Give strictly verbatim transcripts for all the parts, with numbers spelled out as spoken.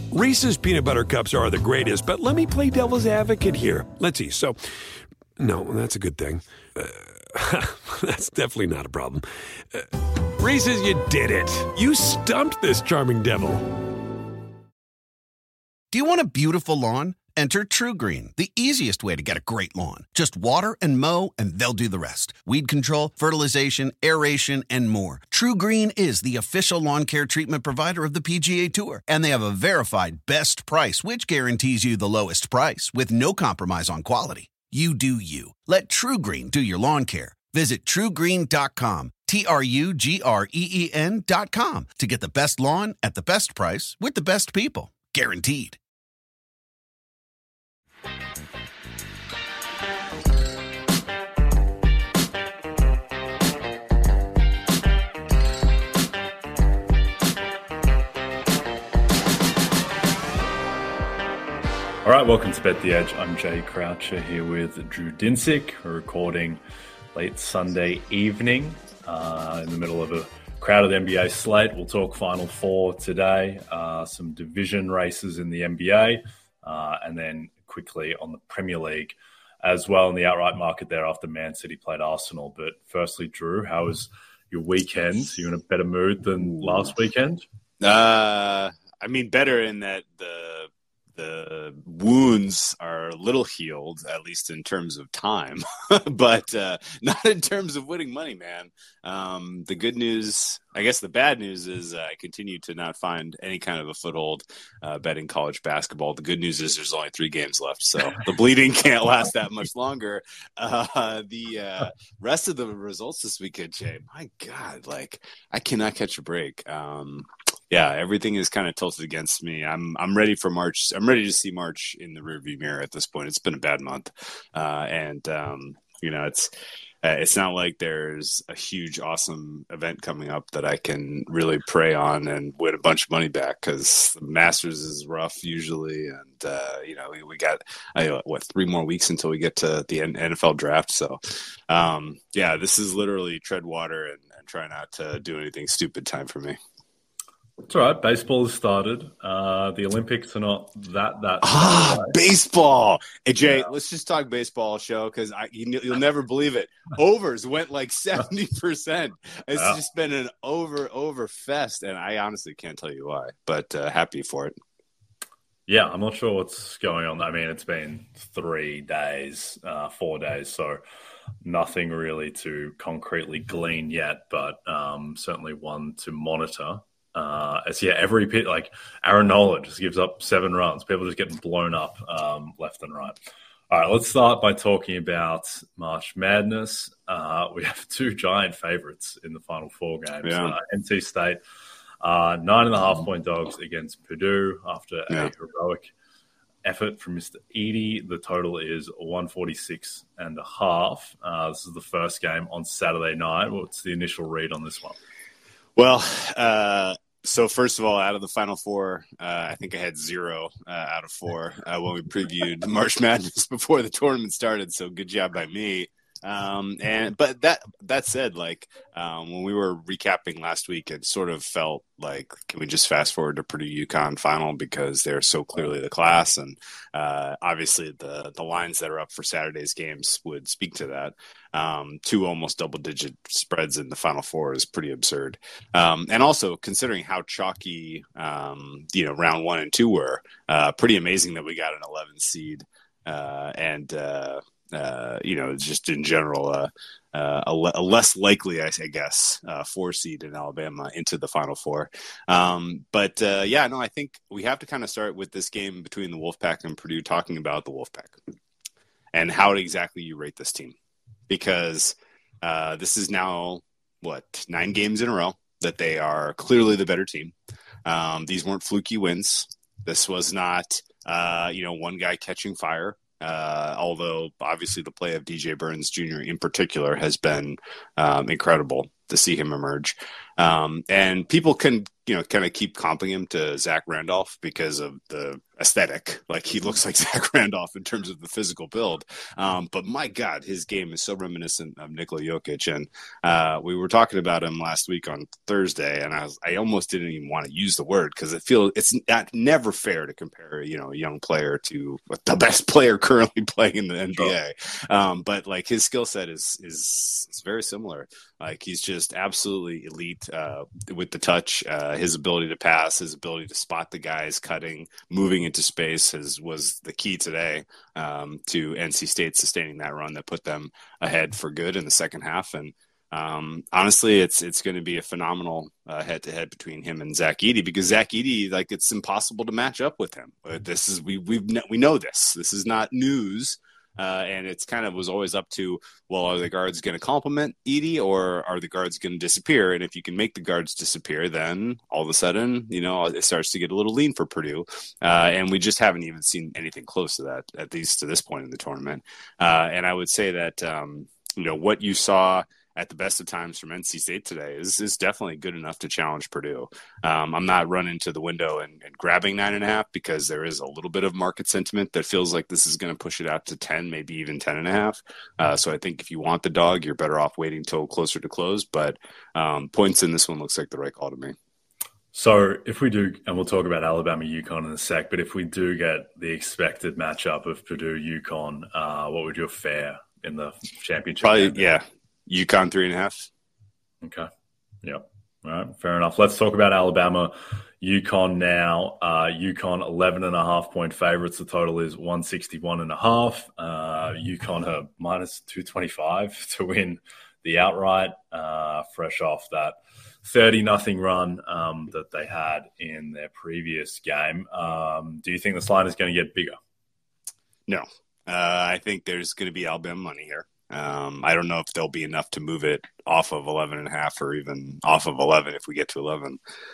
Reese's Peanut Butter Cups are the greatest, but let me play devil's advocate here. Let's see. So, no, that's a good thing. Uh, that's definitely not a problem. Uh, Reese's, you did it. You stumped this charming devil. Do you want a beautiful lawn? Enter TruGreen, the easiest way to get a great lawn. Just water and mow, and they'll do the rest. Weed control, fertilization, aeration, and more. TruGreen is the official lawn care treatment provider of the P G A Tour, and they have a verified best price, which guarantees you the lowest price with no compromise on quality. You do you. Let TruGreen do your lawn care. Visit True Green dot com, T R U G R E E N dot com, to get the best lawn at the best price with the best people. Guaranteed. All right, welcome to Bet the Edge. I'm Jay Croucher here with Drew Dinsick. We're recording late Sunday evening uh, in the middle of a crowded N B A slate. We'll talk Final Four today, uh, some division races in the N B A, uh, and then quickly on the Premier League as well in the outright market there after Man City played Arsenal. But firstly, Drew, how was your weekend? Are you in a better mood than last weekend? Uh, I mean, better in that the the wounds are a little healed, at least in terms of time, but uh, not in terms of winning money, man. Um, the good news, I guess the bad news is uh, I continue to not find any kind of a foothold uh, betting college basketball. The good news is there's only three games left, so the bleeding can't last that much longer. Uh, the uh, rest of the results this weekend, Jay, my God, like I cannot catch a break. Um, Yeah, everything is kind of tilted against me. I'm I'm ready for March. I'm ready to see March in the rearview mirror at this point. It's been a bad month, uh, and um, you know it's uh, it's not like there's a huge, awesome event coming up that I can really prey on and win a bunch of money back, because the Masters is rough usually, and uh, you know we, we got uh, what three more weeks until we get to the N F L draft. So um, yeah, this is literally tread water and, and try not to do anything stupid time for me. It's all right. Baseball has started. Uh, the Olympics are not that that. Ah, away. Baseball. Hey Jay, Yeah. let's just talk baseball show because I you, you'll never believe it. Overs went like seventy percent. It's Yeah. just been an over over fest, and I honestly can't tell you why, but uh, happy for it. Yeah, I'm not sure what's going on. I mean, it's been three days, uh, four days, so nothing really to concretely glean yet, but um, certainly one to monitor. Uh, as yeah, every pit, like Aaron Nola just gives up seven runs. People just getting blown up um, left and right. All right, let's start by talking about March Madness. Uh, we have two giant favorites in the Final Four games. Yeah. Uh, N C State, uh, nine and a half point dogs against Purdue after Yeah. a heroic effort from Mister Edey. The total is one forty-six and a half. Uh, this is the first game on Saturday night. What's the initial read on this one? Well, uh, so first of all, out of the Final Four, uh, I think I had zero uh, out of four uh, when we previewed March Madness before the tournament started. So good job by me. Um, and but that that said, like um, when we were recapping last week, it sort of felt like, can we just fast forward to Purdue UConn final because they're so clearly the class, and uh, obviously the the lines that are up for Saturday's games would speak to that. Um, two almost double digit spreads in the Final Four is pretty absurd, um, and also considering how chalky um, you know round one and two were, uh, pretty amazing that we got an eleven seed uh, and. Uh, Uh, you know, just in general, uh, uh, a, le- a less likely, I, I guess, uh, four seed in Alabama into the Final Four. Um, but uh, yeah, no, I think we have to kind of start with this game between the Wolfpack and Purdue, talking about the Wolfpack and how exactly you rate this team, because uh, this is now what nine games in a row that they are clearly the better team. Um, these weren't fluky wins. This was not, uh, you know, one guy catching fire. Uh, although obviously the play of D J Burns Junior in particular has been um, incredible to see him emerge. Um, and people can, you know, kind of keep comping him to Zach Randolph because of the aesthetic. Like, he looks like Zach Randolph in terms of the physical build. Um, but my God, his game is so reminiscent of Nikola Jokic. And uh, we were talking about him last week on Thursday, and I was, I almost didn't even want to use the word because it feels it's not, never fair to compare, you know, a young player to the best player currently playing in the N B A. Sure. Um, but like, his skill set is, is, is very similar. Like, he's just absolutely elite uh, with the touch. Uh, his ability to pass, his ability to spot the guys cutting, moving into space has, was the key today um, to N C State sustaining that run that put them ahead for good in the second half. And um, honestly, it's it's going to be a phenomenal uh, head-to-head between him and Zach Edey, because Zach Edey, like, it's impossible to match up with him. This is we we we know this. This is not news. Uh, and it's kind of was always up to, well, are the guards going to complement Edey, or are the guards going to disappear? And if you can make the guards disappear, then all of a sudden, you know, it starts to get a little lean for Purdue. Uh, and we just haven't even seen anything close to that, at least to this point in the tournament. Uh, and I would say that, um, you know, what you saw at the best of times from N C State today is, is definitely good enough to challenge Purdue. Um, I'm not running to the window and, and grabbing nine and a half, because there is a little bit of market sentiment that feels like this is going to push it out to ten, maybe even ten and a half. Uh, so I think if you want the dog, you're better off waiting till closer to close. But um, points in this one looks like the right call to me. So if we do, and we'll talk about Alabama UConn in a sec, but if we do get the expected matchup of Purdue UConn, uh, what would your fare in the championship? Probably, game? yeah. UConn three and a half. Okay. Yep. All right. Fair enough. Let's talk about Alabama. UConn now. Uh, UConn eleven and a half point favorites. The total is one sixty-one and a half. Uh, UConn are minus two twenty-five to win the outright, uh, fresh off that thirty nothing run um, that they had in their previous game. Um, do you think this line is going to get bigger? No. Uh, I think there's going to be Alabama money here. Um, I don't know if there'll be enough to move it off of eleven and a half, or even off of eleven if we get to eleven.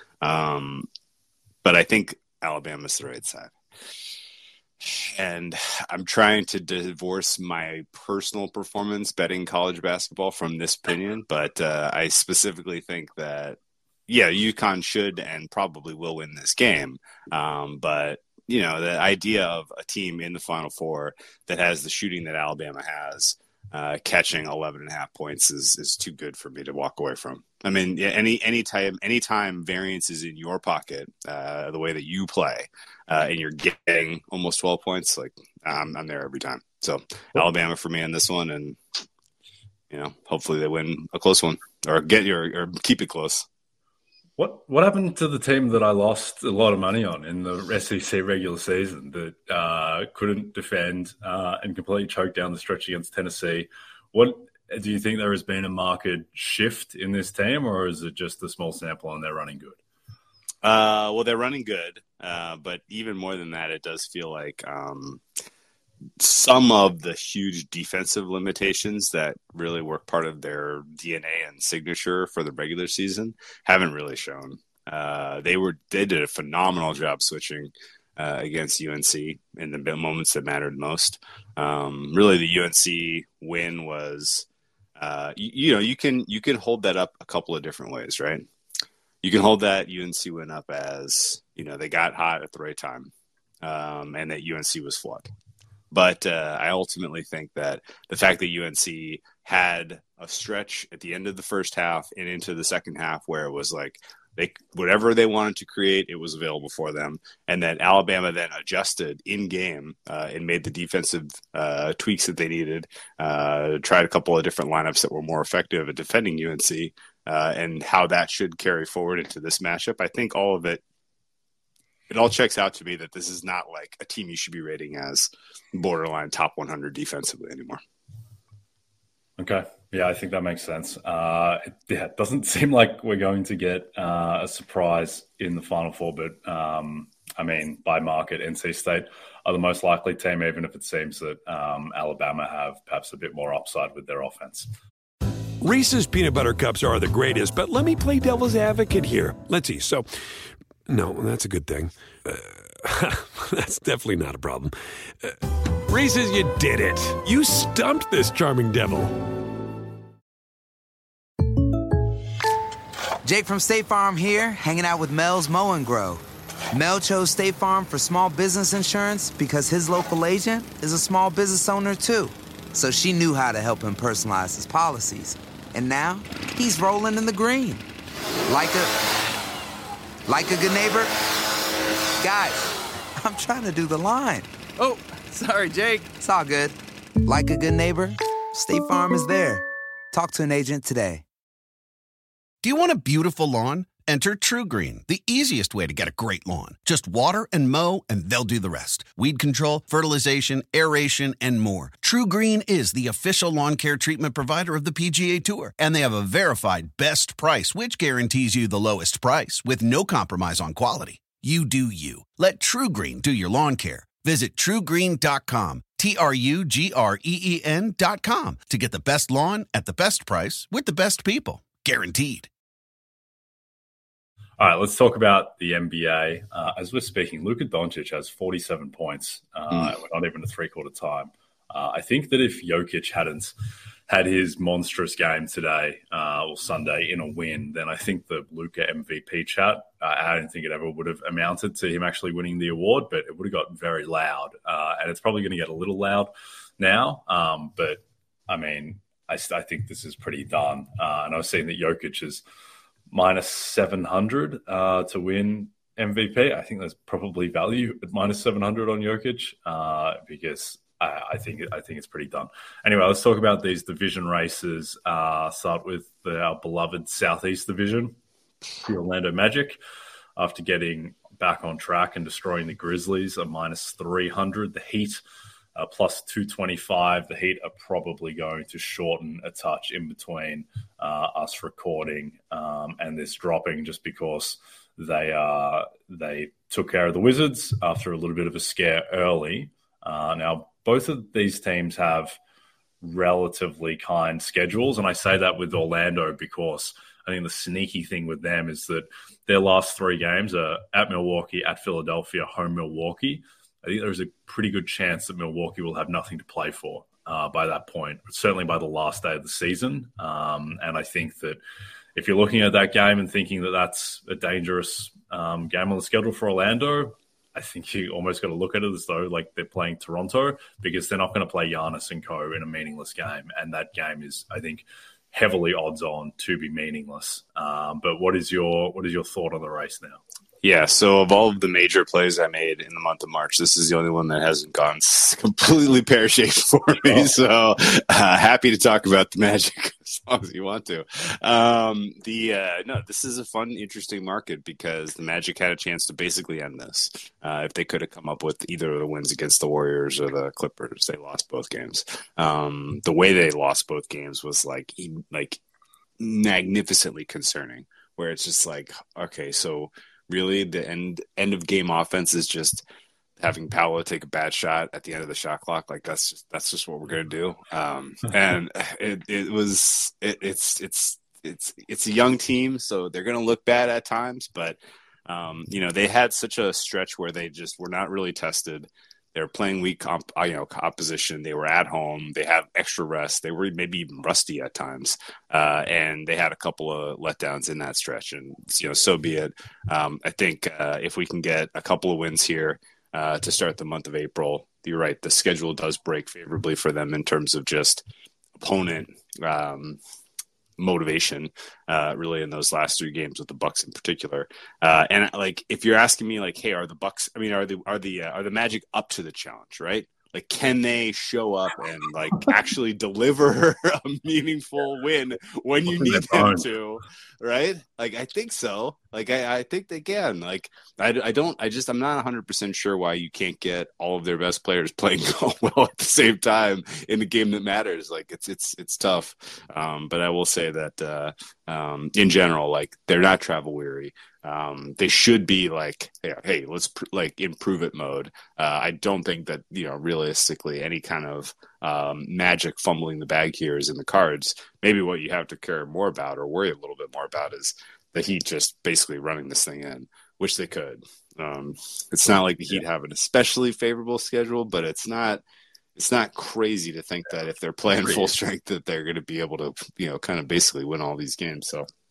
Um, but I think Alabama's the right side. And I'm trying to divorce my personal performance betting college basketball from this opinion, but uh, I specifically think that, yeah, UConn should and probably will win this game. Um, but you know, the idea of a team in the Final Four that has the shooting that Alabama has, Uh, catching eleven and a half points is, is too good for me to walk away from. I mean, any any time anytime variance is in your pocket, uh, the way that you play, uh, and you're getting almost twelve points, like I'm, I'm there every time. So Alabama for me on this one, and you know, hopefully they win a close one or get your or keep it close. What what happened to the team that I lost a lot of money on in the S E C regular season that uh, couldn't defend uh, and completely choked down the stretch against Tennessee? What do you think there has been a market shift in this team, or is it just a small sample and they're running good? Uh, well, they're running good, uh, but even more than that, it does feel like um, some of the huge defensive limitations that really were part of their D N A and signature for the regular season haven't really shown. Uh, they were they did a phenomenal job switching uh, against U N C in the moments that mattered most. Um, really, the U N C win was, uh, you, you know, you can you can hold that up a couple of different ways, right? You can hold that U N C win up as, you know, they got hot at the right time, um, and that U N C was flawed. But uh, I ultimately think that the fact that U N C had a stretch at the end of the first half and into the second half where it was like they whatever they wanted to create, it was available for them, and that Alabama then adjusted in game uh, and made the defensive uh, tweaks that they needed, uh, tried a couple of different lineups that were more effective at defending U N C, uh, and how that should carry forward into this matchup. I think all of it. It all checks out to me that this is not like a team you should be rating as borderline top one hundred defensively anymore. Okay. Yeah, I think that makes sense. Uh, it, yeah, it doesn't seem like we're going to get uh, a surprise in the Final Four, but um, I mean, by market, N C State are the most likely team, even if it seems that um, Alabama have perhaps a bit more upside with their offense. Reese's Peanut Butter Cups are the greatest, but let me play devil's advocate here. Let's see. So, no, that's a good thing. Uh, that's definitely not a problem. Uh, Reese's, you did it. You stumped this charming devil. Jake from State Farm here, hanging out with Mel's Mow and Grow. Mel chose State Farm for small business insurance because his local agent is a small business owner too. So she knew how to help him personalize his policies. And now, he's rolling in the green. Like a... Like a good neighbor? Guys, I'm trying to do the line. Oh, sorry, Jake. It's all good. Like a good neighbor, State Farm is there. Talk to an agent today. Do you want a beautiful lawn? Enter TruGreen, the easiest way to get a great lawn. Just water and mow, and they'll do the rest. Weed control, fertilization, aeration, and more. TruGreen is the official lawn care treatment provider of the P G A Tour, and they have a verified best price, which guarantees you the lowest price with no compromise on quality. You do you. Let TruGreen do your lawn care. Visit True Green dot com, T R U G R E E N dot com, to get the best lawn at the best price with the best people. Guaranteed. All right, let's talk about the N B A. Uh, as we're speaking, Luka Doncic has forty-seven points. Uh, mm. We're not even a three-quarter time. Uh, I think that if Jokic hadn't had his monstrous game today uh, or Sunday in a win, then I think the Luka M V P chat, uh, I don't think it ever would have amounted to him actually winning the award, but it would have got very loud. Uh, and it's probably going to get a little loud now. Um, but, I mean, I, I think this is pretty done. Uh, and I was seeing that Jokic is minus seven hundred uh, to win M V P. I think there's probably value at minus seven hundred on Jokic uh, because I, I think I think it's pretty done. Anyway, let's talk about these division races. Uh, start with the, our beloved Southeast Division, the Orlando Magic. After getting back on track and destroying the Grizzlies, are minus three hundred. The Heat Uh, plus two twenty-five. The Heat are probably going to shorten a touch in between uh, us recording um, and this dropping, just because they uh, they took care of the Wizards after a little bit of a scare early. Uh, now, both of these teams have relatively kind schedules, and I say that with Orlando because I think the sneaky thing with them is that their last three games are at Milwaukee, at Philadelphia, home Milwaukee. I think there's a pretty good chance that Milwaukee will have nothing to play for uh, by that point, certainly by the last day of the season. Um, and I think that if you're looking at that game and thinking that that's a dangerous um, game on the schedule for Orlando, I think you almost got to look at it as though like they're playing Toronto, because they're not going to play Giannis and co in a meaningless game. And that game is, I think, heavily odds on to be meaningless. Um, but what is your what is your thought on the race now? Yeah, so of all of the major plays I made in the month of March, this is the only one that hasn't gone completely pear-shaped for me. So uh, happy to talk about the Magic as long as you want to. Um, the uh, no, this is a fun, interesting market because the Magic had a chance to basically end this. Uh, if they could have come up with either of the wins against the Warriors or the Clippers, they lost both games. Um, the way they lost both games was like like magnificently concerning, where it's just like, okay, so really, the end end of game offense is just having Paolo take a bad shot at the end of the shot clock. Like that's just that's just what we're gonna do. Um, and it it was it, it's it's it's it's a young team, so they're gonna look bad at times. But um, you know, they had such a stretch where they just were not really tested. They were playing weak comp, you know, opposition. They were at home. They have extra rest. They were maybe even rusty at times, uh, and they had a couple of letdowns in that stretch. And you know, so be it. Um, I think uh, if we can get a couple of wins here uh, to start the month of April, you're right. The schedule does break favorably for them in terms of just opponent um, motivation, uh, really in those last three games with the Bucks in particular. Uh, and like, if you're asking me, like, hey, are the Bucks? I mean, are the are the uh, are the Magic up to the challenge? Right? Like, can they show up and like actually deliver a meaningful win when you need them to? Right? Like, I think so. Like, I, I think they can. Like, I, I don't. I just I'm not one hundred percent sure why you can't get all of their best players playing well at the same time in a game that matters. Like, it's it's it's tough. Um, but I will say that uh, um, in general, like, they're not travel weary. Um, they should be like, hey, hey let's pr- like improve it mode. Uh, I don't think that, you know, realistically any kind of um, Magic fumbling the bag here is in the cards. Maybe what you have to care more about or worry a little bit more about is the Heat just basically running this thing in, which they could. Um, it's not like the Heat have an especially favorable schedule, but it's not, it's not crazy to think that if they're playing full strength that they're going to be able to, you know, kind of basically win all these games. So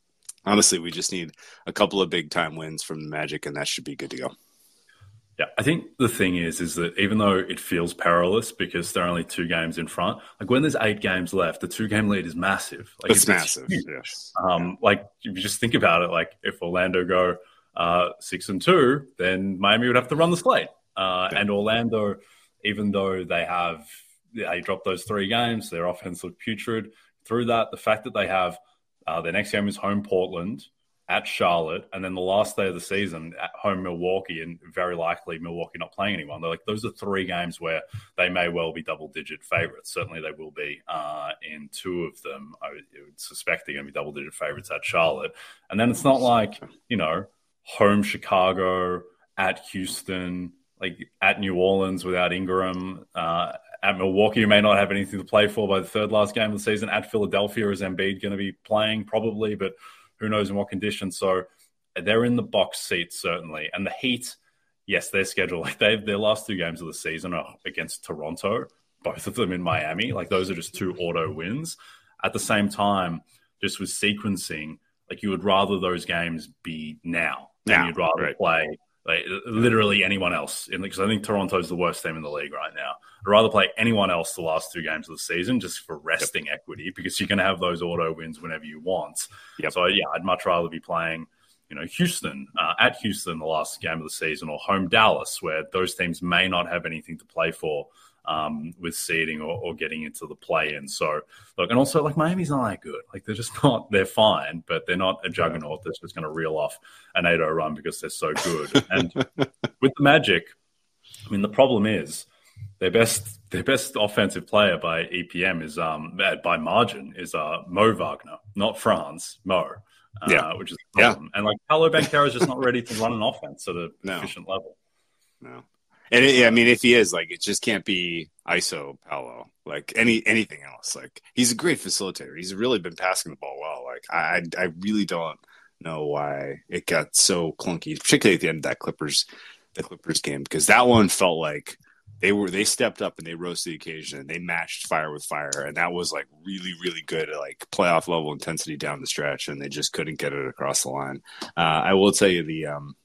honestly, we just need a couple of big time wins from the Magic, and that should be good to go. Yeah, I think the thing is, is that even though it feels perilous because they're only two games in front, like when there's eight games left, the two-game lead is massive. Like it's, it's massive. Huge. Yes. Um, yeah. Like if you just think about it, like if Orlando go uh, six and two, then Miami would have to run the slate. Uh, yeah. And Orlando, even though they have they dropped those three games, their offense looked putrid. Through that, the fact that they have uh, their next game is home Portland, at Charlotte, and then the last day of the season at home Milwaukee, and very likely Milwaukee not playing anyone. They're like, those are three games where they may well be double-digit favorites. Certainly they will be uh, in two of them. I would, I would suspect they're going to be double-digit favorites at Charlotte. And then it's not like, you know, home Chicago, at Houston, like at New Orleans without Ingram, uh, at Milwaukee, you may not have anything to play for by the third last game of the season. At Philadelphia, is Embiid going to be playing? Probably, but who knows in what conditions. So they're in the box seat, certainly. And the Heat, yes, their schedule, like they their last two games of the season are against Toronto, both of them in Miami. Like those are just two auto wins. At the same time, just with sequencing, like you would rather those games be now than now, you'd rather right. play like literally anyone else. Because I think Toronto's the worst team in the league right now. I'd rather play anyone else the last two games of the season just for resting yep. equity, because you can have those auto wins whenever you want. Yep. So, yeah, I'd much rather be playing, you know, Houston, uh, at Houston the last game of the season, or home Dallas, where those teams may not have anything to play for um, with seeding or, or getting into the play-in. So, look, and also, like, Miami's not that good. Like, they're just not – they're fine, but they're not a juggernaut that's just going to reel off an eight oh run because they're so good. And with the Magic, I mean, the problem is – Their best, their best offensive player by E P M is um by margin is uh Mo Wagner, not Franz, Mo, uh, yeah. which is a problem. Yeah. And like Paolo Banchero is just not ready to run an offense at an no. efficient level. No, and it, I mean, if he is, like, it just can't be I S O Paolo, like any anything else. Like, he's a great facilitator. He's really been passing the ball well. Like, I I really don't know why it got so clunky, particularly at the end of that Clippers the Clippers game, because that one felt like. They were they stepped up and they rose to the occasion, and they matched fire with fire, and that was like really really good, like playoff level intensity down the stretch, and they just couldn't get it across the line. Uh, I will tell you the um,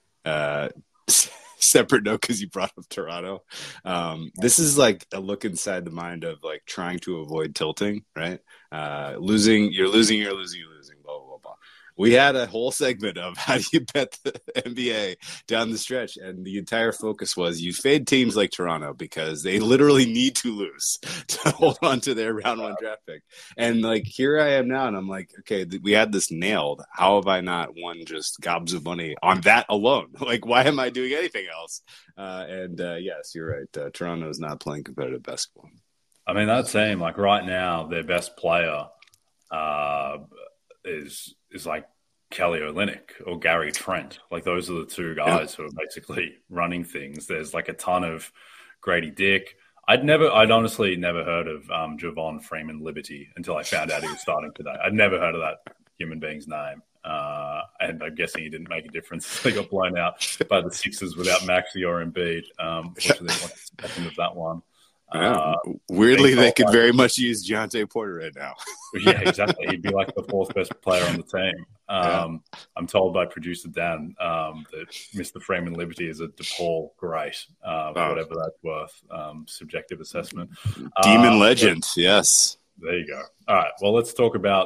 uh, separate note, because you brought up Toronto. Um, this is like a look inside the mind of like trying to avoid tilting, right? Uh, losing, you're losing, you're losing, you're losing, blah blah blah. blah. We had a whole segment of how do you bet the N B A down the stretch, and the entire focus was you fade teams like Toronto because they literally need to lose to hold on to their round one draft pick. And like here I am now, and I'm like, okay, th- we had this nailed. How have I not won just gobs of money on that alone? Like, why am I doing anything else? Uh, and uh, yes, you're right. Uh, Toronto is not playing competitive basketball. I mean, that team, like right now, their best player uh, is is like Kelly Olynyk or Gary Trent. Like those are the two guys yeah. who are basically running things. There's like a ton of Grady Dick. I'd never, I'd honestly never heard of um, Javon Freeman Liberty until I found out he was starting today. I'd never heard of that human being's name. Uh, and I'm guessing he didn't make a difference. They got blown out by the Sixers without Maxey or Embiid. Um, fortunately, what's happened with that one. Yeah. Uh, Weirdly, they could very much use Deontay Porter right now. Yeah, exactly. He'd be like the fourth best player on the team. Um, yeah. I'm told by producer Dan um, that Mister Freeman Liberty is a DePaul great, uh, oh. whatever that's worth. Um, subjective assessment. Demon uh, legend, but, yes. There you go. All right. Well, let's talk about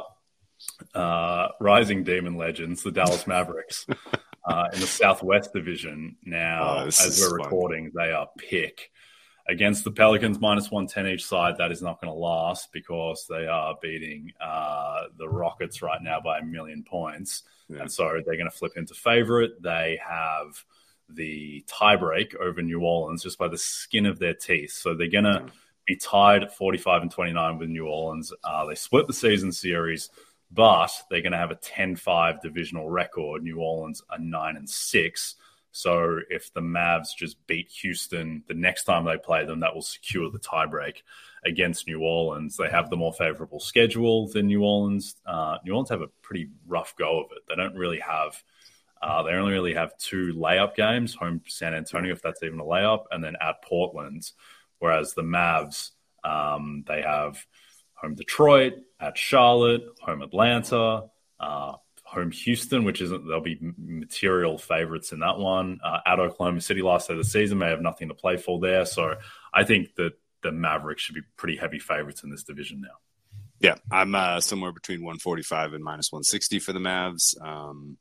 uh, rising demon legends, the Dallas Mavericks, uh, in the Southwest Division. Now, oh, as we're fun. recording, they are pick. Against the Pelicans, minus one ten each side, that is not going to last because they are beating uh, the Rockets right now by a million points. Yeah. And so they're going to flip into favorite. They have the tiebreak over New Orleans just by the skin of their teeth. So they're going to yeah. be tied at forty-five and twenty-nine with New Orleans. Uh, they split the season series, but they're going to have a ten five divisional record. New Orleans are nine and six. So if the Mavs just beat Houston the next time they play them, that will secure the tiebreak against New Orleans. They have the more favorable schedule than New Orleans. Uh, New Orleans have a pretty rough go of it. They don't really have uh, – they only really have two layup games, home San Antonio, if that's even a layup, and then at Portland. Whereas the Mavs, um, they have home Detroit, at Charlotte, home Atlanta, uh home Houston, which isn't, they'll be material favorites in that one. Uh, at Oklahoma City last day of the season, may have nothing to play for there. So I think that the Mavericks should be pretty heavy favorites in this division now. Yeah, I'm uh, somewhere between one forty-five and minus one sixty for the Mavs. Um,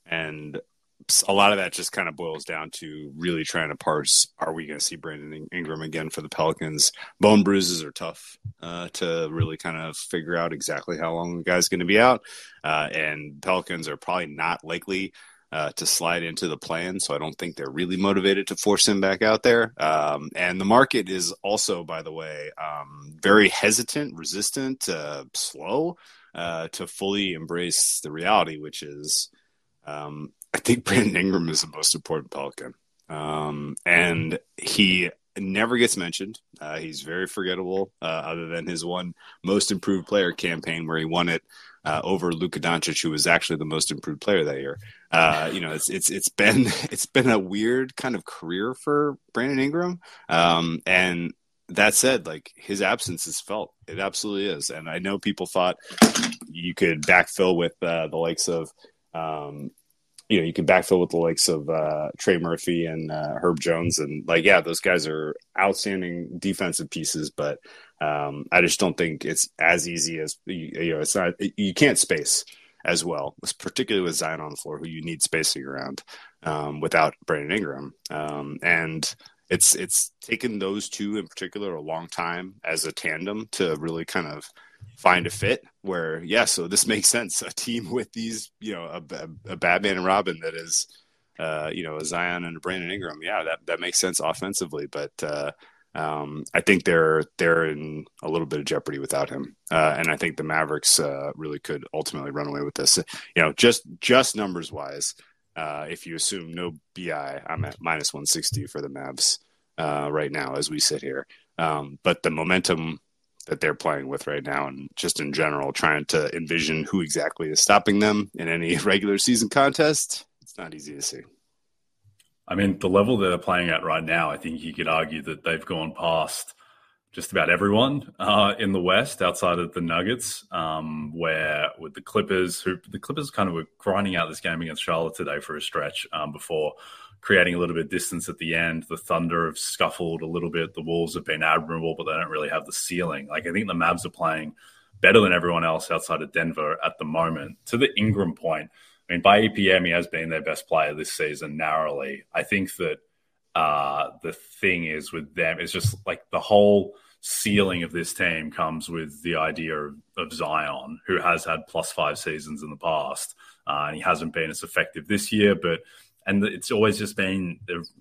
and a lot of that just kind of boils down to really trying to parse, are we going to see Brandon Ingram again for the Pelicans? Bone bruises are tough uh, to really kind of figure out exactly how long the guy's going to be out. Uh, and Pelicans are probably not likely uh, to slide into the plan, so I don't think they're really motivated to force him back out there. Um, and the market is also, by the way, um, very hesitant, resistant, uh, slow uh, to fully embrace the reality, which is um, – I think Brandon Ingram is the most important Pelican. Um, and he never gets mentioned. Uh, he's very forgettable, uh, other than his one most improved player campaign where he won it uh, over Luka Doncic, who was actually the most improved player that year. Uh, you know, it's it's it's been it's been a weird kind of career for Brandon Ingram. Um, and that said, like, his absence is felt. It absolutely is. And I know people thought you could backfill with uh, the likes of um, you know, you can backfill with the likes of uh, Trey Murphy and uh, Herb Jones. And, like, yeah, those guys are outstanding defensive pieces, but um, I just don't think it's as easy as, you, you know, it's not, you can't space as well, particularly with Zion on the floor, who you need spacing around um, without Brandon Ingram. Um, and it's, it's taken those two in particular a long time as a tandem to really kind of find a fit where, yeah, so this makes sense. A team with these, you know, a, a, a Batman and Robin that is, uh, you know, a Zion and a Brandon Ingram. Yeah, that, that makes sense offensively. But uh, um, I think they're they're in a little bit of jeopardy without him. Uh, and I think the Mavericks uh, really could ultimately run away with this. You know, just just numbers wise, uh, if you assume no B I, I'm at minus one sixty for the Mavs uh, right now as we sit here. Um, but the momentum that they're playing with right now, and just in general, trying to envision who exactly is stopping them in any regular season contest, it's not easy to see. I mean, the level that they're playing at right now, I think you could argue that they've gone past just about everyone uh, in the West outside of the Nuggets, um, where with the Clippers, who the Clippers kind of were grinding out this game against Charlotte today for a stretch um, before creating a little bit of distance at the end. The Thunder have scuffled a little bit. The Wolves have been admirable, but they don't really have the ceiling. Like, I think the Mavs are playing better than everyone else outside of Denver at the moment. To the Ingram point, I mean, by E P M, he has been their best player this season narrowly. I think that uh, the thing is with them, it's just like the whole ceiling of this team comes with the idea of, of Zion, who has had plus five seasons in the past. Uh, and he hasn't been as effective this year, but And it's always just been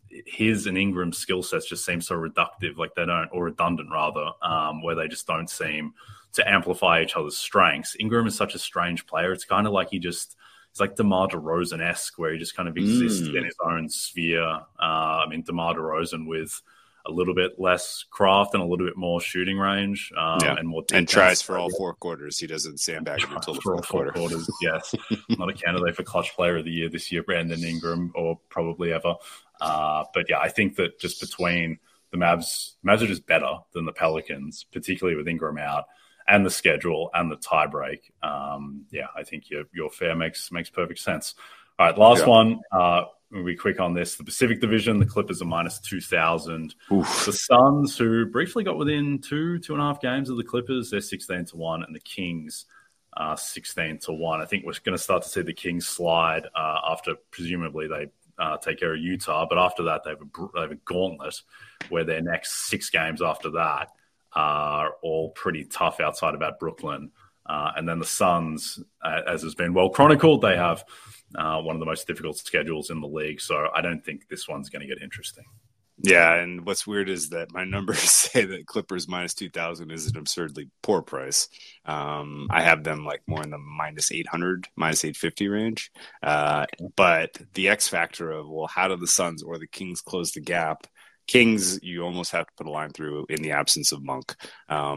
his and Ingram's skill sets just seem so reductive, like they don't, or redundant rather, um, where they just don't seem to amplify each other's strengths. Ingram is such a strange player. It's kind of like he just, it's like DeMar DeRozan-esque, where he just kind of exists mm. in his own sphere. Uh, I mean, DeMar DeRozan with a little bit less craft and a little bit more shooting range, um, yeah. and more and tries for all four quarters. He doesn't sandbag him until the fourth four quarter. Quarters, yes, not a candidate for clutch player of the year this year, Brandon Ingram, or probably ever. Uh, but yeah, I think that just between the Mavs, Mavs are just better than the Pelicans, particularly with Ingram out, and the schedule and the tiebreak. Um, yeah, I think your your fair makes makes perfect sense. All right, last yeah. one. Uh, We'll be quick on this. The Pacific Division, the Clippers are minus two thousand. The Suns, who briefly got within two, two and a half games of the Clippers, they're sixteen to one, and the Kings uh, sixteen to one. I think we're going to start to see the Kings slide uh, after presumably they uh, take care of Utah, but after that they have, a, they have a gauntlet where their next six games after that are all pretty tough outside of at Brooklyn. Uh, and then the Suns, uh, as has been well chronicled, they have uh, one of the most difficult schedules in the league. So I don't think this one's going to get interesting. Yeah, and what's weird is that my numbers say that Clippers minus two thousand is an absurdly poor price. Um, I have them like more in the minus eight hundred, minus eight fifty range. Uh, but the X factor of, well, how do the Suns or the Kings close the gap? Kings, you almost have to put a line through in the absence of Monk. Um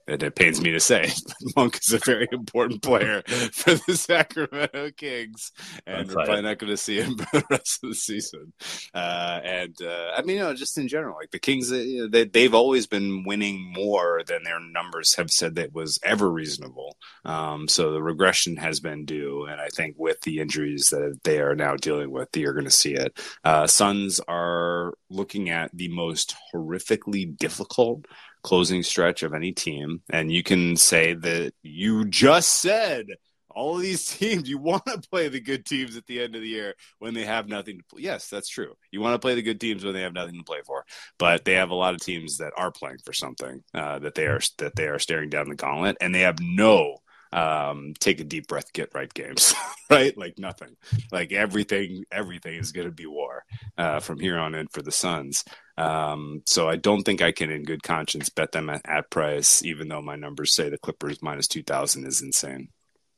and it pains me to say, Monk is a very important player for the Sacramento Kings, and we're probably not going to see him for the rest of the season. Uh, and uh, I mean, you know, just in general, like the Kings, you know, they, they've always been winning more than their numbers have said that was ever reasonable. Um, so the regression has been due, and I think with the injuries that they are now dealing with, you're going to see it. Uh, Suns are looking at the most horrifically difficult closing stretch of any team, and you can say that you just said all of these teams, you want to play the good teams at the end of the year when they have nothing to play. Yes, that's true. You want to play the good teams when they have nothing to play for, but they have a lot of teams that are playing for something, uh, that they are that they are staring down the gauntlet, and they have no um take a deep breath, get right games. Right? Like nothing, like everything everything is going to be war uh from here on in for the Suns. Um so I don't think I can in good conscience bet them at, at price, even though my numbers say the Clippers minus two thousand is insane.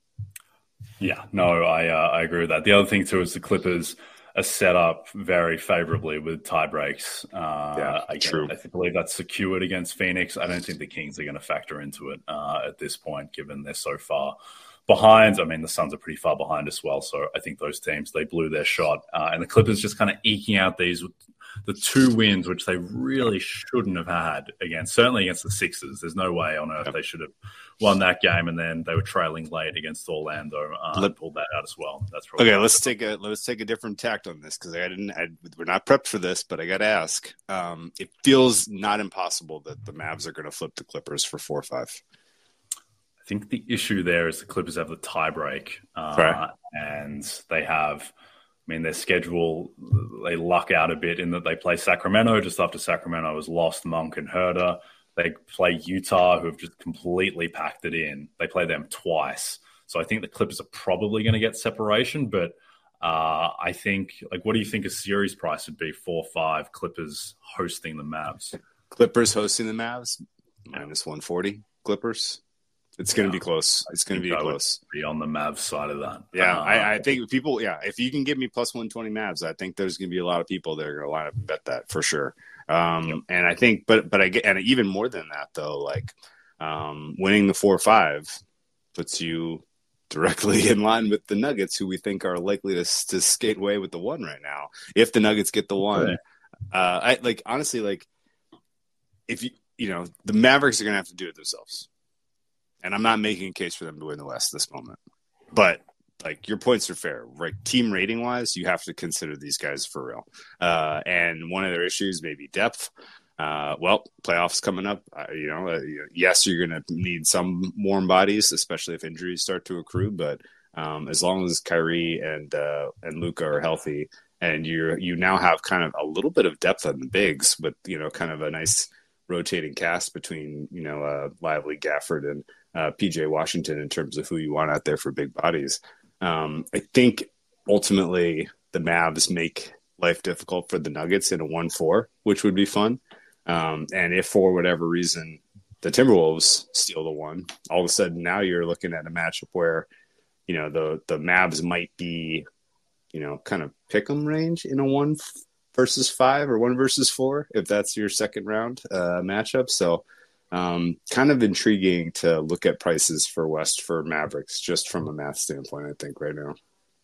Yeah, no, I uh, I agree with that. The other thing too is the Clippers are set up very favorably with tie breaks. Uh, yeah, I, true. I believe that's secured against Phoenix. I don't think the Kings are going to factor into it uh, at this point, given they're so far behind. I mean, the Suns are pretty far behind as well. So I think those teams, they blew their shot. Uh, and the Clippers just kind of eking out these the two wins, which they really shouldn't have had against, certainly against the Sixers. There's no way on earth yep. they should have won that game, and then they were trailing late against Orlando. Uh, Let, pulled that out as well. That's probably okay. Let's take a let's take a different tact on this, because I didn't. I, we're not prepped for this, but I got to ask. Um, it feels not impossible that the Mavs are going to flip the Clippers for four or five. I think the issue there is the Clippers have the tiebreak, uh, right. and they have. I mean, their schedule, they luck out a bit in that they play Sacramento just after Sacramento has lost Monk and Herder. They play Utah, who have just completely packed it in. They play them twice. So I think the Clippers are probably going to get separation. But uh, I think, like, what do you think a series price would be? Four five Clippers hosting the Mavs. Clippers hosting the Mavs, minus one forty Clippers. It's going to yeah. be close. It's going to be I close. Be on the Mavs side of that. Yeah, uh, I, I think people. Yeah, if you can give me plus one twenty Mavs, I think there's going to be a lot of people that are going to line up and bet that for sure. Um, yep. And I think, but but I get, and even more than that though, like um, winning the four five puts you directly in line with the Nuggets, who we think are likely to to skate away with the one right now. If the Nuggets get the one, okay. uh, I like honestly like if you you know the Mavericks are going to have to do it themselves. And I'm not making a case for them to win the West this moment. But, like, your points are fair. Right? Team rating-wise, you have to consider these guys for real. Uh, and one of their issues may be depth. Uh, well, playoffs coming up. Uh, you know, uh, yes, you're going to need some warm bodies, especially if injuries start to accrue. But um, as long as Kyrie and uh, and Luka are healthy, and you you now have kind of a little bit of depth on the bigs, but, you know, kind of a nice rotating cast between, you know, uh, Lively, Gafford, and Uh, P J Washington in terms of who you want out there for big bodies. Um, I think ultimately the Mavs make life difficult for the Nuggets in a one four, which would be fun. Um, and if for whatever reason the Timberwolves steal the one, all of a sudden now you're looking at a matchup where, you know, the, the Mavs might be, you know, kind of pick 'em range in a one versus five or one versus four, if that's your second round uh, matchup. So, Um, kind of intriguing to look at prices for West for Mavericks, just from a math standpoint, I think, right now.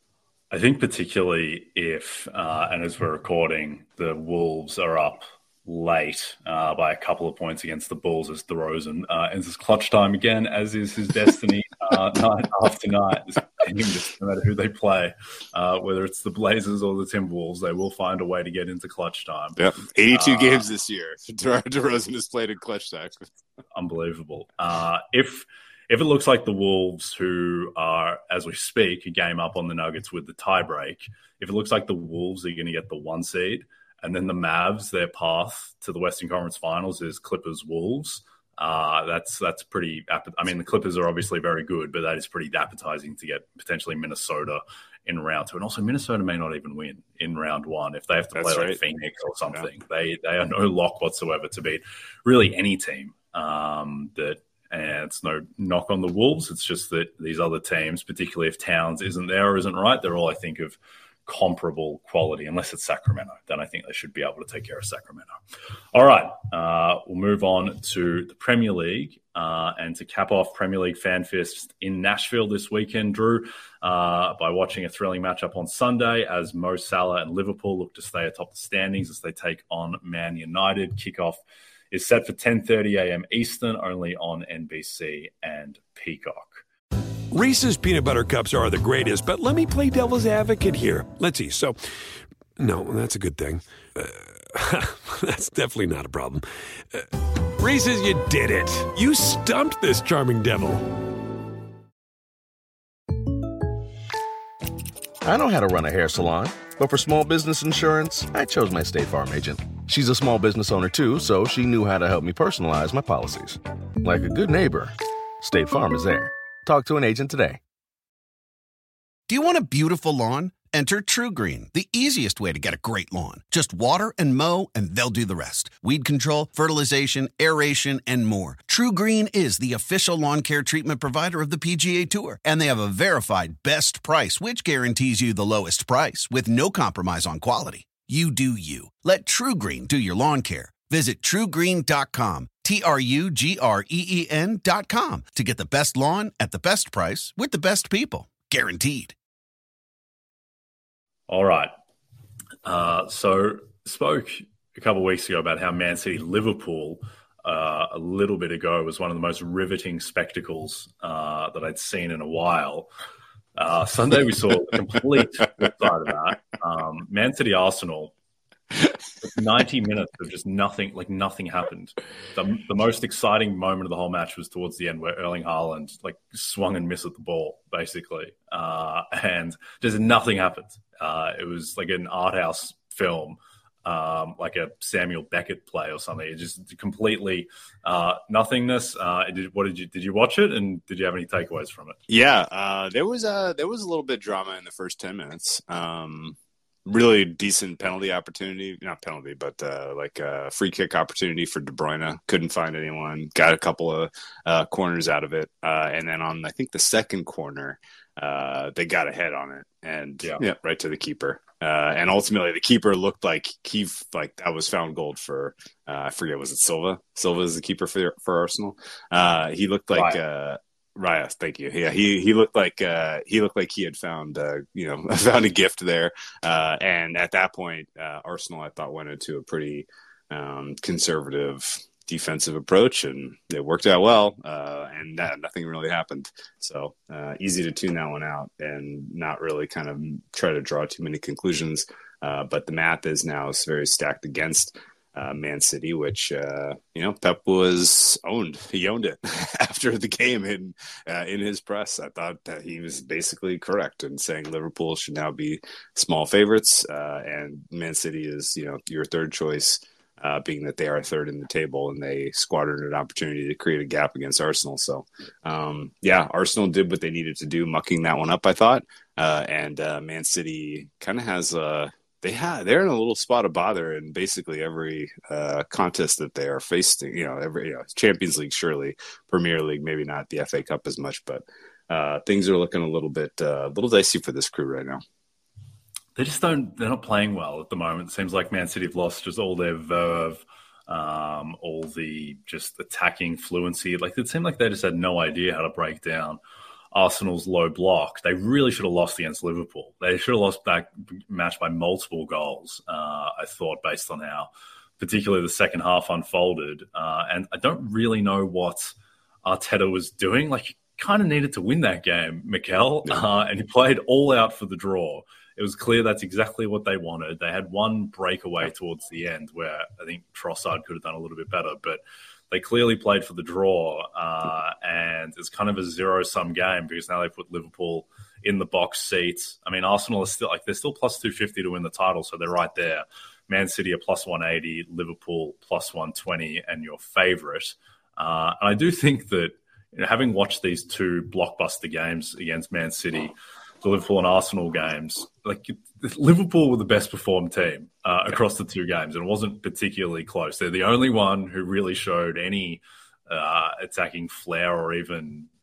I think particularly if, uh, and as we're recording, the Wolves are up late uh, by a couple of points against the Bulls as DeRozan uh, enters clutch time again, as is his destiny uh, night after night. Just no matter who they play, uh, whether it's the Blazers or the Timberwolves, they will find a way to get into clutch time. Yep, eighty-two uh, games this year. De- DeRozan has played in clutch time. Unbelievable. Uh, if if it looks like the Wolves, who are, as we speak, a game up on the Nuggets with the tiebreak, if it looks like the Wolves are going to get the one seed, and then the Mavs, their path to the Western Conference Finals is Clippers-Wolves. Uh, that's that's pretty. I mean, the Clippers are obviously very good, but that is pretty appetizing to get potentially Minnesota in round two, and also Minnesota may not even win in round one if they have to that's play right. like Phoenix or something. Yeah. They they are no lock whatsoever to beat really any team. Um, that and it's no knock on the Wolves. It's just that these other teams, particularly if Towns isn't there or isn't right, they're all I think of comparable quality, unless it's Sacramento. Then I think they should be able to take care of Sacramento. All right, uh, we'll move on to the Premier League. Uh, and to cap off Premier League Fan Fest in Nashville this weekend, Drew, uh, by watching a thrilling matchup on Sunday as Mo Salah and Liverpool look to stay atop the standings as they take on Man United. Kickoff is set for ten thirty a.m. Eastern, only on N B C and Peacock. Reese's Peanut Butter Cups are the greatest, but let me play devil's advocate here. Let's see. So, no, that's a good thing. Uh, that's definitely not a problem. Uh, Reese's, you did it. You stumped this charming devil. I know how to run a hair salon, but for small business insurance, I chose my State Farm agent. She's a small business owner too, so she knew how to help me personalize my policies. Like a good neighbor, State Farm is there. Talk to an agent today. Do you want a beautiful lawn? Enter TruGreen, the easiest way to get a great lawn. Just water and mow, and they'll do the rest. Weed control, fertilization, aeration, and more. TruGreen is the official lawn care treatment provider of the P G A Tour, and they have a verified best price, which guarantees you the lowest price with no compromise on quality. You do you. Let TruGreen do your lawn care. Visit True Green dot com, T R U G R E E N dot com, to get the best lawn at the best price with the best people. Guaranteed. All right. Uh, so spoke a couple of weeks ago about how Man City Liverpool uh, a little bit ago was one of the most riveting spectacles uh, that I'd seen in a while. Uh, Sunday we saw a complete flip side of that. Um, Man City Arsenal, ninety minutes of just nothing, like nothing happened. The, the most exciting moment of the whole match was towards the end where Erling Haaland like swung and missed at the ball, basically. Uh, and just nothing happened. Uh, it was like an art house film, um, like a Samuel Beckett play or something. It just completely uh, nothingness. Uh, did, what did you did you watch it, and did you have any takeaways from it? Yeah, uh, there was a there was a little bit of drama in the first ten minutes. Um, really decent penalty opportunity, not penalty, but uh, like a free kick opportunity for De Bruyne. Couldn't find anyone. Got a couple of uh, corners out of it, uh, and then on I think the second corner, uh, they got ahead on it, and yeah, yeah right to the keeper. Uh, and ultimately, the keeper looked like he like that was found gold for uh, I forget, was it Silva? Silva is the keeper for for Arsenal. Uh, he looked like. Right. Uh, Raya, thank you. Yeah, he he looked like uh, he looked like he had found uh, you know found a gift there. Uh, and at that point, uh, Arsenal I thought went into a pretty um, conservative defensive approach, and it worked out well. Uh, and that, nothing really happened. So uh, easy to tune that one out and not really kind of try to draw too many conclusions. Uh, but the math is now very stacked against Uh, Man City, which, uh, you know, Pep was owned. He owned it after the game in, uh, in his press. I thought that he was basically correct in saying Liverpool should now be small favorites, uh, and Man City is, you know, your third choice, uh, being that they are third in the table and they squandered an opportunity to create a gap against Arsenal. So, um, yeah, Arsenal did what they needed to do, mucking that one up, I thought. Uh, and uh, Man City kind of has a They have, they're in a little spot of bother in basically every uh, contest that they are facing. You know, every you know, Champions League, surely, Premier League, maybe not the F A Cup as much, but uh, things are looking a little bit, uh, a little dicey for this crew right now. They just don't. They're not playing well at the moment. It seems like Man City have lost just all their verve, um, all the just attacking fluency. Like it seemed like they just had no idea how to break down Arsenal's low block. They really should have lost against Liverpool. They should have lost that match by multiple goals, uh, I thought, based on how particularly the second half unfolded. Uh, and I don't really know what Arteta was doing. Like, he kind of needed to win that game, Mikel, yeah. uh, and he played all out for the draw. It was clear that's exactly what they wanted. They had one breakaway towards the end where I think Trossard could have done a little bit better, but they clearly played for the draw, uh, and it's kind of a zero-sum game because now they put Liverpool in the box seats. I mean, Arsenal is still like they're still plus two fifty to win the title, so they're right there. Man City are plus one eighty, Liverpool plus one twenty, and your favourite. Uh, and I do think that, you know, having watched these two blockbuster games against Man City, the Liverpool and Arsenal games, like Liverpool were the best performed team uh, across the two games, and it wasn't particularly close. They're the only one who really showed any uh, attacking flair or even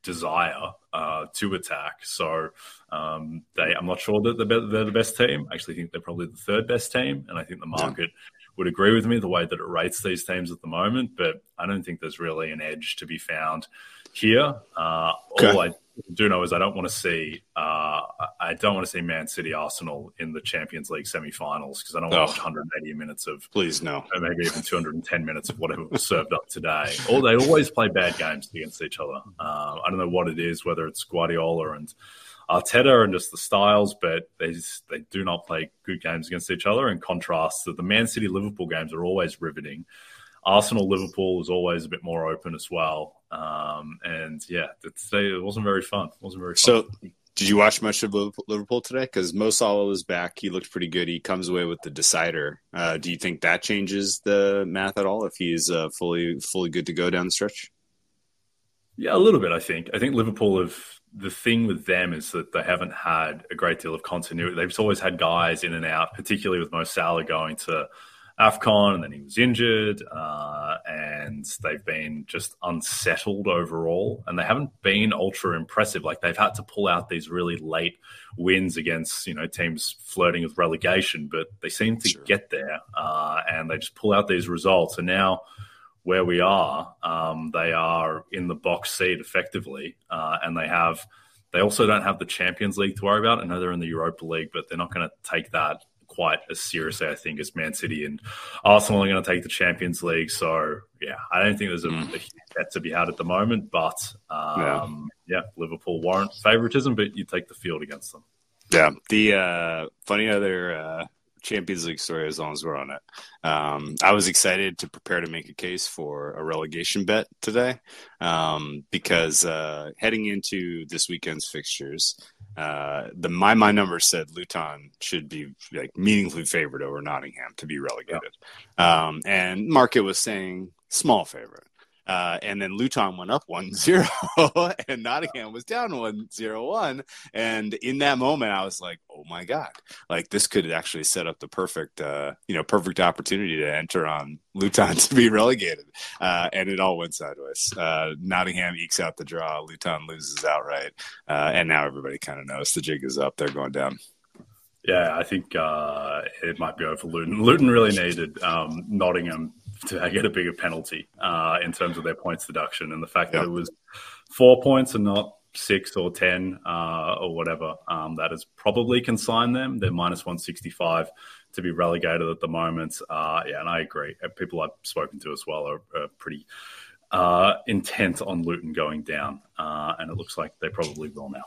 desire uh, to attack. So um, they, I'm not sure that they're, they're the best team. I actually think they're probably the third best team, and I think the market yeah. would agree with me the way that it rates these teams at the moment. But I don't think there's really an edge to be found here. Uh, okay. All I do know is I don't want to see uh, I don't want to see Man City Arsenal in the Champions League semi-finals because I don't want to watch one hundred eighty minutes of please no maybe even two hundred ten minutes of whatever was served up today. Or they always play bad games against each other. Uh, I don't know what it is, whether it's Guardiola and Arteta and just the styles, but they just, they do not play good games against each other. In contrast to the Man City Liverpool games are always riveting. Arsenal Liverpool is always a bit more open as well. Um, and yeah, today it wasn't very fun. It wasn't very fun. So did you watch much of Liverpool today? Because Mo Salah was back. He looked pretty good. He comes away with the decider. Uh, do you think that changes the math at all if he's uh, fully fully good to go down the stretch? Yeah, a little bit, I think. I think Liverpool have – the thing with them is that they haven't had a great deal of continuity. They've always had guys in and out, particularly with Mo Salah going to – AFCON, and then he was injured, uh, and they've been just unsettled overall, and they haven't been ultra impressive. Like, they've had to pull out these really late wins against, you know, teams flirting with relegation, but they seem to sure. get there, uh, and they just pull out these results. And now where we are, um, they are in the box seat effectively, uh, and they have, they also don't have the Champions League to worry about. I know they're in the Europa League, but they're not going to take that quite as seriously, I think, as Man City and Arsenal are going to take the Champions League. So, yeah, I don't think there's a, mm. a huge bet to be had at the moment. But, um, yeah. yeah, Liverpool warrant favoritism, but you take the field against them. Yeah. The uh, funny other uh, Champions League story, as long as we're on it, um, I was excited to prepare to make a case for a relegation bet today um, because uh, heading into this weekend's fixtures, Uh, the my my number said Luton should be like meaningfully favored over Nottingham to be relegated, yeah. um, and market was saying small favorite, uh, and then Luton went up one zero, and Nottingham was down one zero one, and in that moment I was like, oh my god, like this could actually set up the perfect uh, you know perfect opportunity to enter on Luton to be relegated, uh, and it all went sideways. Uh, Nottingham ekes out the draw, Luton loses outright, uh, and now everybody kind of knows the jig is up. They're going down. Yeah, I think uh, it might be over Luton. Luton really needed um, Nottingham to get a bigger penalty uh, in terms of their points deduction, and the fact yep. that it was four points and not six or ten uh, or whatever, um, that has probably consigned them. They're minus one sixty-five to be relegated at the moment. Uh, yeah, and I agree. People I've spoken to as well are, are pretty uh, intent on Luton going down, uh, and it looks like they probably will now.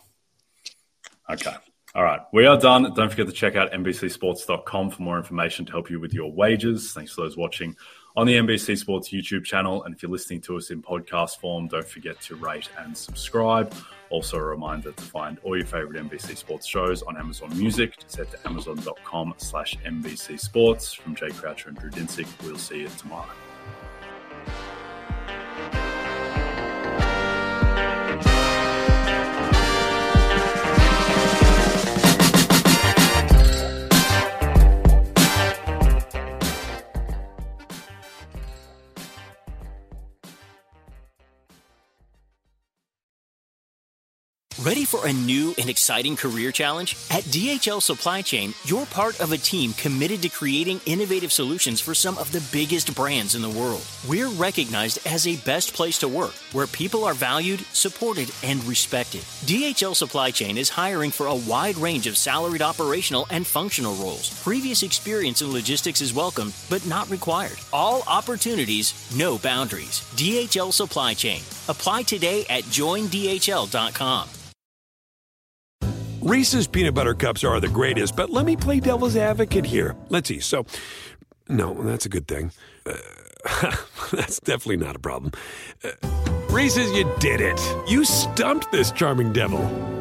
Okay. All right. We are done. Don't forget to check out N B C sports dot com for more information to help you with your wagers. Thanks to those watching on the N B C Sports YouTube channel. And if you're listening to us in podcast form, don't forget to rate and subscribe. Also, a reminder to find all your favorite N B C Sports shows on Amazon Music. Just head to amazon.com slash NBC Sports. From Jay Croucher and Drew Dinsick, we'll see you tomorrow. Ready for a new and exciting career challenge? At D H L Supply Chain, you're part of a team committed to creating innovative solutions for some of the biggest brands in the world. We're recognized as a best place to work, where people are valued, supported, and respected. D H L Supply Chain is hiring for a wide range of salaried operational and functional roles. Previous experience in logistics is welcome, but not required. All opportunities, no boundaries. D H L Supply Chain. Apply today at join D H L dot com. Reese's Peanut Butter Cups are the greatest, but let me play devil's advocate here. Let's see. So, no, that's a good thing. Uh, that's definitely not a problem. Uh, Reese's, you did it. You stumped this charming devil.